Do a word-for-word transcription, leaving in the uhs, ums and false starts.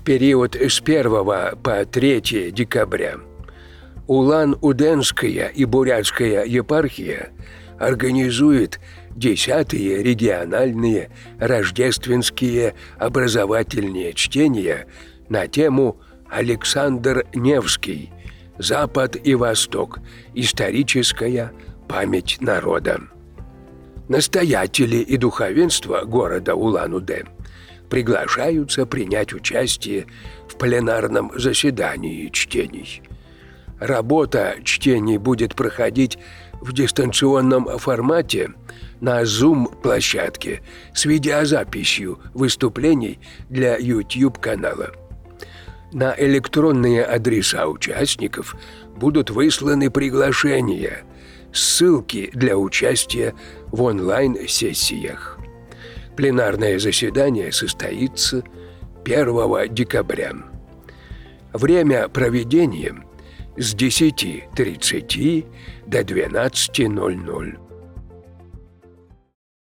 В период с первого по третье декабря Улан-Удэнская и Бурятская епархия организует десятые региональные рождественские образовательные чтения на тему «Александр Невский. Запад и Восток. Историческая память народа». Настоятели и духовенство города Улан-Удэ приглашаются принять участие в пленарном заседании чтений. Работа чтений будет проходить в дистанционном формате на Zoom-площадке с видеозаписью выступлений для YouTube-канала. На электронные адреса участников будут высланы приглашения, ссылки для участия в онлайн-сессиях. Пленарное заседание состоится первого декабря. Время проведения с десяти тридцати до двенадцати ноль-ноль.